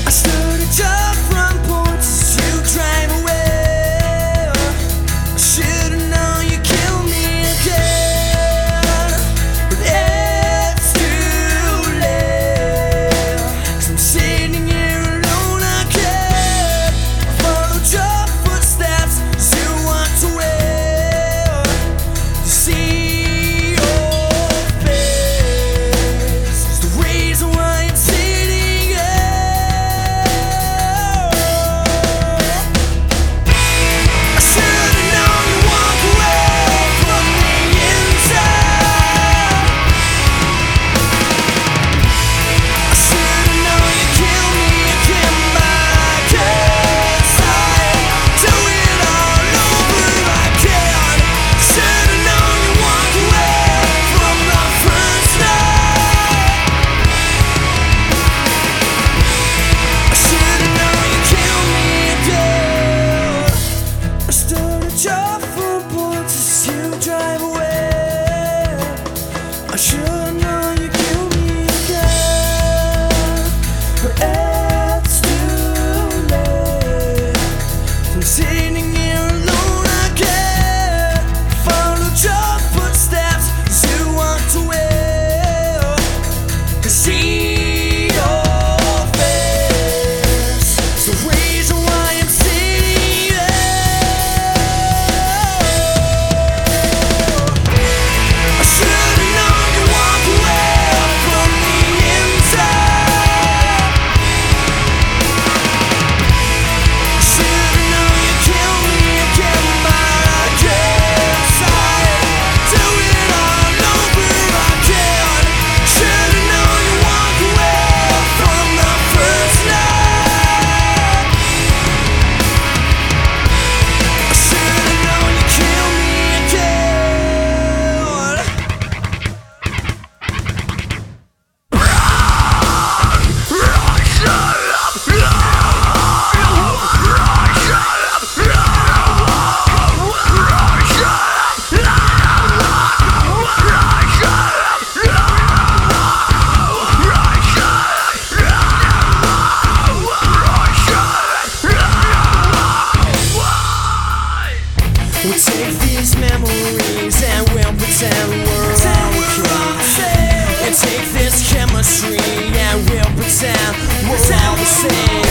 I stood at your front porch as you drive away. I should've known you'd kill me again, but it's too late. 'Cause I'm sitting here alone again. I followed your footsteps as you walked away to see your face. It's the reason why I'm sitting here. I should've known you'd walk away from the inside. I should've known you'd kill me again, but I can't do it all over again. I should've known you'd walk away from the first night. I should've known you'd kill me again. I stood at your front porch as you drive away. I should've known you'd kill me again, but it's too late. I'm sitting here alone again. Followed your footsteps as you walked away to see your face. It's the reason why I'm sitting here. I should've known you'd walk away from the inside. I should've known you'd kill me again, but I can't do it all over again. Should've known you'd walk away from the first night. I should've known you'd kill me again. We'll take these memories and we'll pretend we're all okay. And take this chemistry and we'll pretend we're all the same.